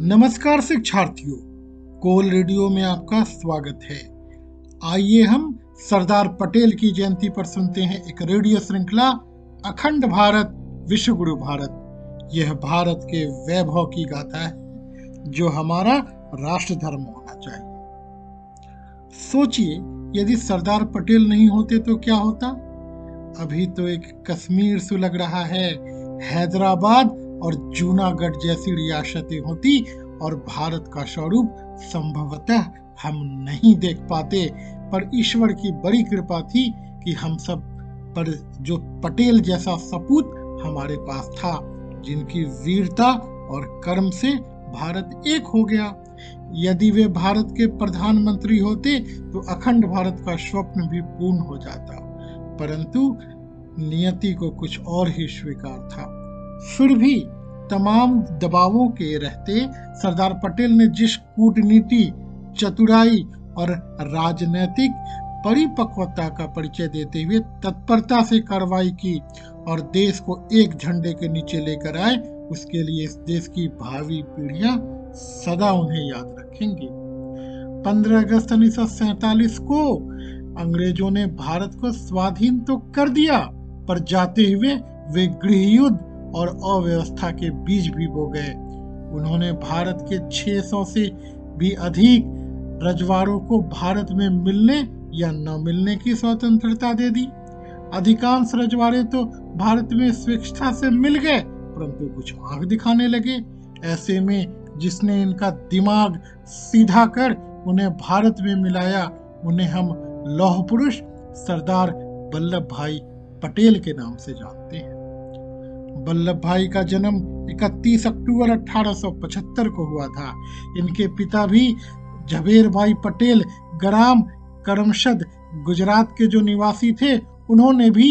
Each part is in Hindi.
नमस्कार शिक्षार्थियों, कोल रेडियो में आपका स्वागत है। आइए हम सरदार पटेल की जयंती पर सुनते हैं एक रेडियो श्रृंखला अखंड भारत विश्व गुरु भारत। यह भारत के वैभव की गाथा है जो हमारा राष्ट्र धर्म होना चाहिए। सोचिए, यदि सरदार पटेल नहीं होते तो क्या होता। अभी तो एक कश्मीर सुलग रहा है, हैदराबाद और जूनागढ़ जैसी रियासतें होती और भारत का स्वरूप संभवतः हम नहीं देख पाते, पर ईश्वर की बड़ी कृपा थी कि हम सब पर जो पटेल जैसा सपूत हमारे पास था, जिनकी वीरता और कर्म से भारत एक हो गया। यदि वे भारत के प्रधानमंत्री होते तो अखंड भारत का स्वप्न भी पूर्ण हो जाता, परंतु नियति को कुछ और ही स्वीकार था। फिर भी तमाम दबावों के रहते सरदार पटेल ने जिस कूटनीति, चतुराई और राजनीतिक परिपक्वता का परिचय देते हुए तत्परता से कार्रवाई की और देश को एक झंडे के नीचे लेकर आए, उसके लिए इस देश की भावी पीढ़ियां सदा उन्हें याद रखेंगी। 15 अगस्त 1947 को अंग्रेजों ने भारत को स्वाधीन तो कर दिया, पर जाते हुए वे गृह युद्ध और अव्यवस्था के बीज भी बो गए। उन्होंने भारत के 600 से भी अधिक रजवाड़ों को भारत में मिलने या न मिलने की स्वतंत्रता दे दी। अधिकांश रजवाड़े तो भारत में स्वेच्छा से मिल गए, परंतु कुछ आंख दिखाने लगे। ऐसे में जिसने इनका दिमाग सीधा कर उन्हें भारत में मिलाया, उन्हें हम लौह पुरुष सरदार वल्लभ भाई पटेल के नाम से जानते हैं। वल्लभ भाई का जन्म 31 अक्टूबर 1875 को हुआ था। इनके पिता भी झवेर भाई पटेल ग्राम करमसद गुजरात के जो निवासी थे, उन्होंने भी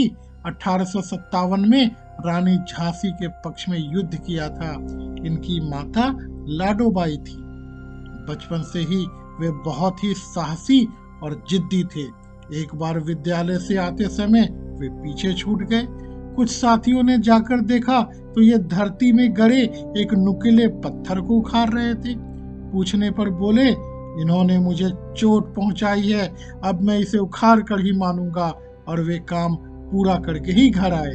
1857 में रानी झांसी के पक्ष में युद्ध किया था। इनकी माता लाडोबाई थी। बचपन से ही वे बहुत ही साहसी और जिद्दी थे। एक बार विद्यालय से आते समय वे पीछे छूट गए। कुछ साथियों ने जाकर देखा तो ये धरती में गड़े एक नुकीले पत्थर को उखाड़ रहे थे। पूछने पर बोले, इन्होंने मुझे चोट पहुंचाई है, अब मैं इसे उखाड़ कर ही मानूंगा, और वे काम पूरा करके ही घर आए।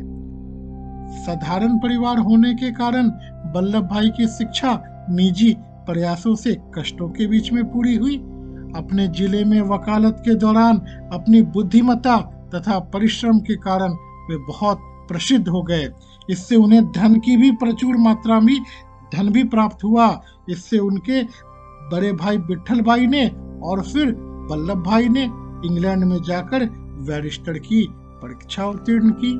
साधारण परिवार होने के कारण वल्लभ भाई की शिक्षा निजी प्रयासों से कष्टों के बीच में पूरी हुई। अपने जिले में वकालत के दौरान अपनी बुद्धिमत्ता तथा परिश्रम के कारण वे बहुत प्रसिद्ध हो गए। इससे उन्हें धन की भी प्रचुर मात्रा में धन भी प्राप्त हुआ। इससे उनके बड़े भाई विठल भाई ने और फिर वल्लभ भाई ने इंग्लैंड में जाकर बैरिस्टर की परीक्षा उत्तीर्ण की।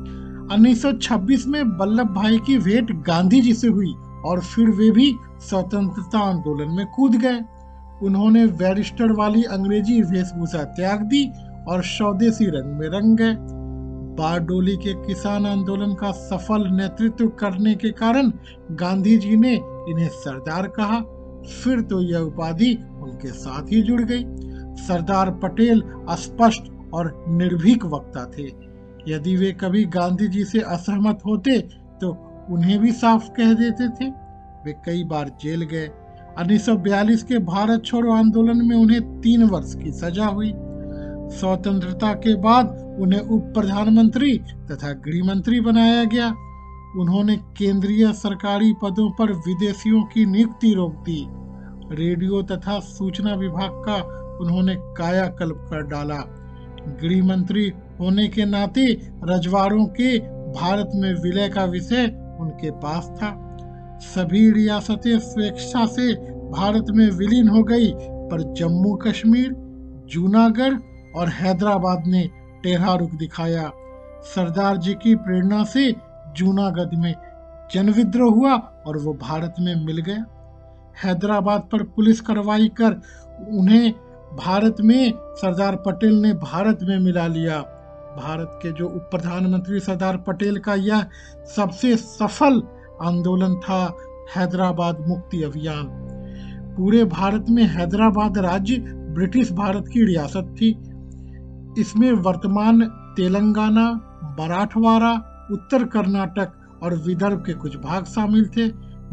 1926 में वल्लभ भाई की भेंट गांधी जी से हुई और फिर वे भी स्वतंत्रता आंदोलन में कूद गए। उन्होंने बैरिस्टर वाली अंग्रेजी वेशभूषा त्याग दी और स्वदेशी रंग में रंग गए। बारडोली के किसान आंदोलन का सफल नेतृत्व करने के कारण गांधी जी ने इन्हें सरदार कहा। फिर तो यह उपाधि उनके साथ ही जुड़ गई। सरदार पटेल स्पष्ट और निर्भीक वक्ता थे। यदि वे कभी गांधी जी से असहमत होते तो उन्हें भी साफ कह देते थे। वे कई बार जेल गए। 1942 के भारत छोड़ो आंदोलन में उन्हें 3 वर्ष की सजा हुई। स्वतंत्रता के बाद उन्हें उप प्रधानमंत्री तथा गृह मंत्री बनाया गया। उन्होंने केंद्रीय सरकारी पदों पर विदेशियों की नियुक्ति रोक दी। रेडियो तथा सूचना विभाग का उन्होंने कायाकल्प कर डाला। गृह मंत्री होने के नाते रजवाड़ों के भारत में विलय का विषय उनके पास था। सभी रियासतें स्वेच्छा से भारत में विलीन हो गई, पर जम्मू कश्मीर, जूनागढ़ और हैदराबाद ने टेढ़ा रुख दिखाया। सरदार जी की प्रेरणा से जूनागढ़ में जनविद्रोह हुआ और वो भारत में मिल गए। हैदराबाद पर पुलिस कार्रवाई कर उन्हें भारत में सरदार पटेल ने भारत में मिला लिया। भारत के जो उप प्रधानमंत्री सरदार पटेल का यह सबसे सफल आंदोलन था हैदराबाद मुक्ति अभियान। पूरे भारत में हैदराबाद राज्य ब्रिटिश भारत की रियासत थी। इसमें वर्तमान तेलंगाना, मराठवाड़ा, उत्तर कर्नाटक और विदर्भ के कुछ भाग शामिल थे।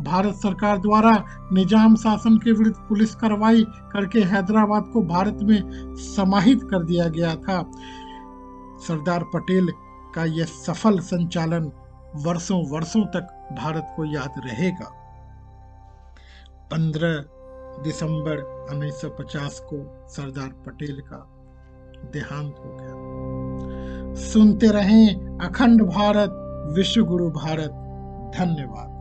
भारत सरकार द्वारा निजाम शासन के विरुद्ध पुलिस कार्रवाई करके हैदराबाद को भारत में समाहित कर दिया गया था। सरदार पटेल का यह सफल संचालन वर्षों वर्षों तक भारत को याद रहेगा। 15 दिसंबर 1950 को सरदार पटेल का देहांत हो गया। सुनते रहें अखंड भारत, विश्व गुरु भारत। धन्यवाद।